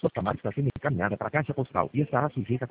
Sua chamada está sendo encaminhada para a caixa postal e estará sujeita a